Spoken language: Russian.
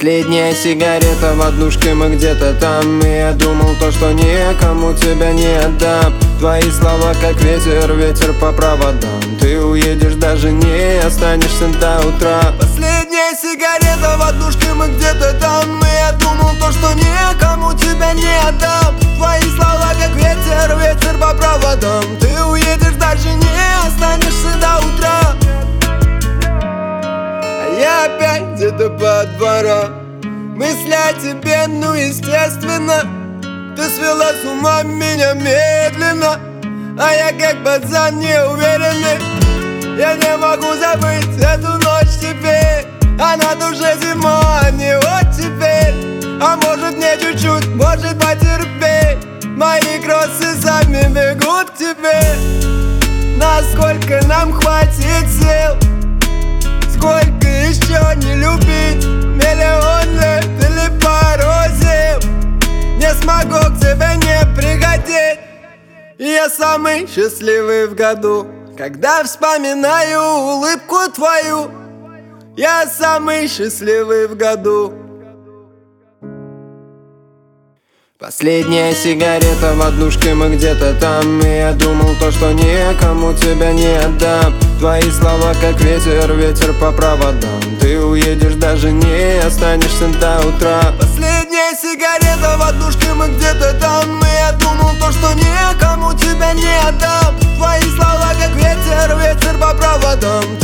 Последняя сигарета в однушке, мы где-то там. И я думал то, что никому тебя не отдам. Твои слова как ветер, ветер по проводам. Ты уедешь, даже не останешься до утра. Последняя сигарета в однушке, мы где-то там. И я думал то, что никому тебя не отдам. Твои слова как ветер, ветер по проводам. Ты уедешь, даже не останешься до утра. Я опять где-то по дворам, мысли о тебе, ну естественно. Ты свела с ума меня медленно, а я как пацан неуверенный. Я не могу забыть эту ночь теперь, а на душе зима, не вот теперь. А может мне чуть-чуть, может потерпеть. Мои кроссы сами бегут к тебе. Насколько нам хватит сил, сколько еще не любить? Миллион лет или пару зим, не смогу к тебе не пригодить. Я самый счастливый в году, когда вспоминаю улыбку твою. Я самый счастливый в году. Последняя сигарета в однушке, мы где-то там. И я думал то, что никому тебя не отдам. Твои слова как ветер, ветер по проводам. Ты уедешь, даже не останешься до утра. Последняя сигарета в однушке, мы где-то там. И я думал то, что никому тебя не отдам. Твои слова как ветер, ветер по проводам.